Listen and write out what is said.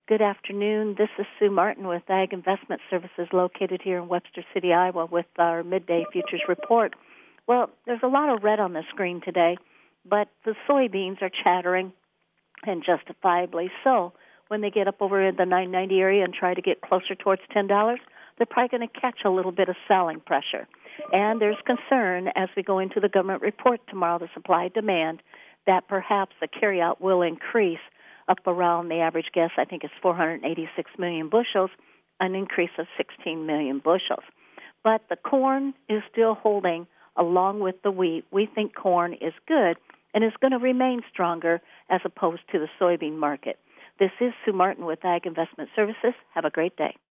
Good afternoon. This is Sue Martin with Ag Investment Services located here in Webster City, Iowa with our midday futures report. Well, there's a lot of red on the screen today, but the soybeans are chattering, and justifiably so. When they get up over the 990 area and try to get closer towards $10, they're probably going to catch a little bit of selling pressure. And there's concern as we go into the government report tomorrow, the supply-demand, that perhaps the carryout will increase up around the average guess, I think it's 486 million bushels, an increase of 16 million bushels. But the corn is still holding along with the wheat. We think corn is good and is going to remain stronger as opposed to the soybean market. This is Sue Martin with Ag Investment Services. Have a great day.